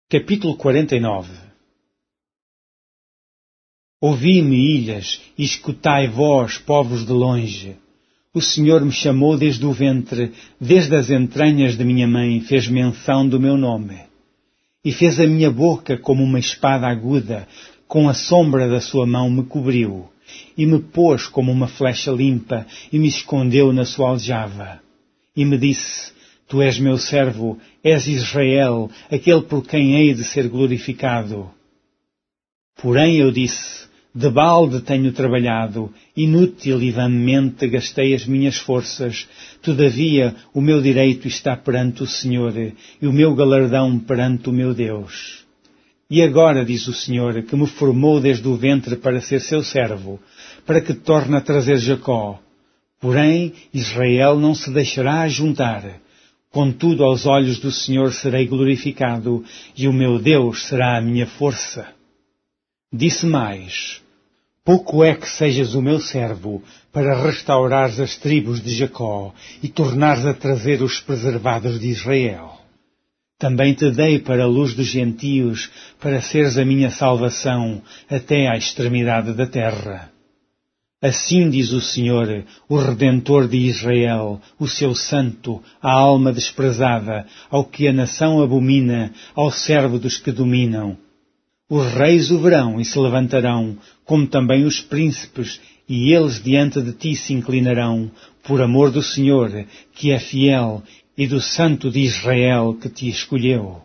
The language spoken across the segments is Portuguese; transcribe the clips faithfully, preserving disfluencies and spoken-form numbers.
Capítulo quarenta e nove. Ouvi-me, ilhas, e escutai vós, povos de longe. O Senhor me chamou desde o ventre, desde as entranhas de minha mãe, fez menção do meu nome. E fez a minha boca como uma espada aguda, com a sombra da sua mão me cobriu, e me pôs como uma flecha limpa, e me escondeu na sua aljava. E me disse: Tu és meu servo, és Israel, aquele por quem hei de ser glorificado. Porém eu disse: De balde tenho trabalhado, inútil e vãmente gastei as minhas forças. Todavia o meu direito está perante o Senhor, e o meu galardão perante o meu Deus. E agora, diz o Senhor, que me formou desde o ventre para ser seu servo, para que torne a trazer Jacó. Porém Israel não se deixará ajuntar. Contudo, aos olhos do Senhor serei glorificado, e o meu Deus será a minha força. Disse mais: Pouco é que sejas o meu servo, para restaurares as tribos de Jacó, e tornares a trazer os preservados de Israel. Também te dei para a luz dos gentios, para seres a minha salvação, até à extremidade da terra. Assim diz o Senhor, o Redentor de Israel, o seu santo, a alma desprezada, ao que a nação abomina, ao servo dos que dominam. Os reis o verão e se levantarão, como também os príncipes, e eles diante de ti se inclinarão, por amor do Senhor, que é fiel, e do Santo de Israel que te escolheu.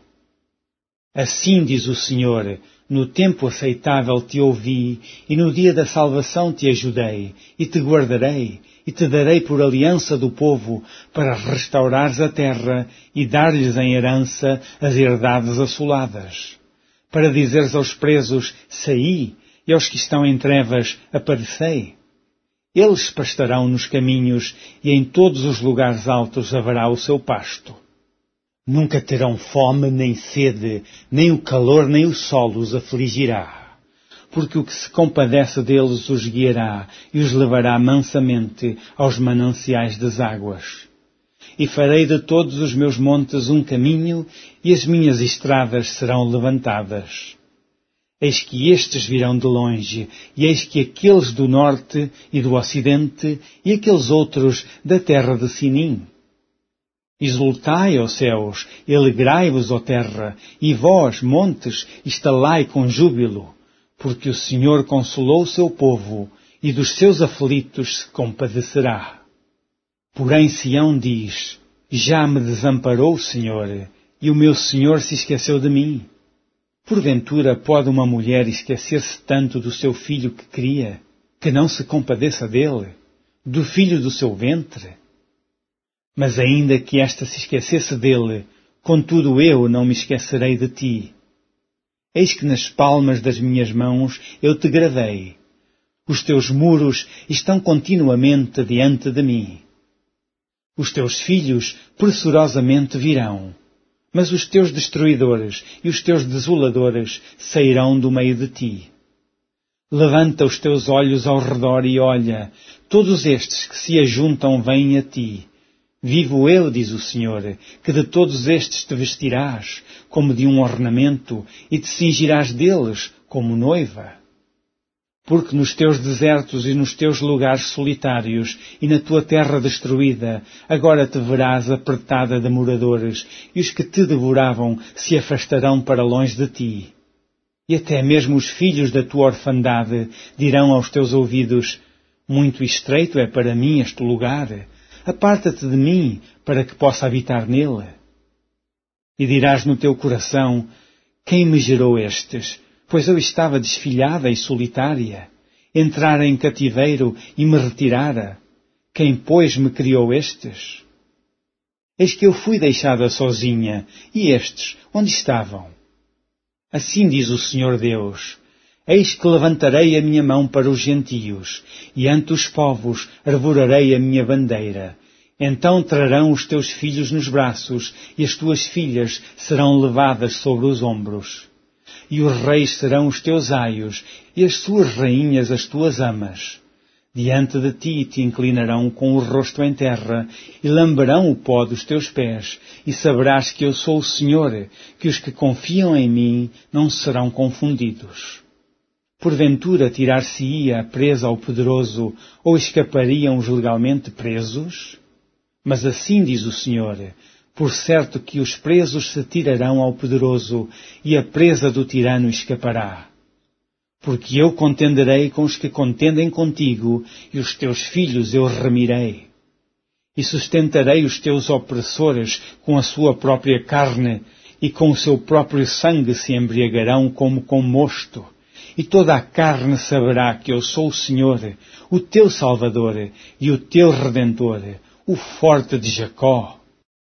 Assim diz o Senhor: No tempo aceitável te ouvi, e no dia da salvação te ajudei, e te guardarei, e te darei por aliança do povo, para restaurares a terra, e dar-lhes em herança as herdades assoladas. Para dizeres aos presos: Saí, e aos que estão em trevas: Aparecei. Eles pastarão nos caminhos, e em todos os lugares altos haverá o seu pasto. Nunca terão fome nem sede, nem o calor nem o sol os afligirá. Porque o que se compadece deles os guiará, e os levará mansamente aos mananciais das águas. E farei de todos os meus montes um caminho, e as minhas estradas serão levantadas. Eis que estes virão de longe, e eis que aqueles do norte e do ocidente, e aqueles outros da terra de Sinim. Exultai, ó céus, e alegrai-vos, ó terra, e vós, montes, estalai com júbilo, porque o Senhor consolou o seu povo, e dos seus aflitos se compadecerá. Porém Sião diz: Já me desamparou o Senhor, e o meu Senhor se esqueceu de mim. Porventura pode uma mulher esquecer-se tanto do seu filho que cria, que não se compadeça dele, do filho do seu ventre? Mas ainda que esta se esquecesse dele, contudo eu não me esquecerei de ti. Eis que nas palmas das minhas mãos eu te gravei. Os teus muros estão continuamente diante de mim. Os teus filhos pressurosamente virão, mas os teus destruidores e os teus desoladores sairão do meio de ti. Levanta os teus olhos ao redor e olha, todos estes que se ajuntam vêm a ti. Vivo eu, diz o Senhor, que de todos estes te vestirás, como de um ornamento, e te cingirás deles, como noiva. Porque nos teus desertos e nos teus lugares solitários, e na tua terra destruída, agora te verás apertada de moradores, e os que te devoravam se afastarão para longe de ti. E até mesmo os filhos da tua orfandade dirão aos teus ouvidos: Muito estreito é para mim este lugar, aparta-te de mim, para que possa habitar nele. E dirás no teu coração: Quem me gerou estes? Pois eu estava desfilhada e solitária, entrara em cativeiro e me retirara. Quem, pois, me criou estes? Eis que eu fui deixada sozinha, e estes, onde estavam? Assim diz o Senhor Deus: Eis que levantarei a minha mão para os gentios, e ante os povos arvorarei a minha bandeira. Então trarão os teus filhos nos braços, e as tuas filhas serão levadas sobre os ombros. E os reis serão os teus aios, e as suas rainhas as tuas amas. Diante de ti te inclinarão com o rosto em terra e lamberão o pó dos teus pés, e saberás que eu sou o Senhor, que os que confiam em mim não serão confundidos. Porventura tirar-se-ia a presa ao poderoso, ou escapariam os legalmente presos? Mas assim diz o Senhor, por certo que os presos se tirarão ao poderoso, e a presa do tirano escapará. Porque eu contenderei com os que contendem contigo, e os teus filhos eu remirei. E sustentarei os teus opressores com a sua própria carne, e com o seu próprio sangue se embriagarão como com mosto. E toda a carne saberá que eu sou o Senhor, o teu Salvador e o teu Redentor, o forte de Jacó.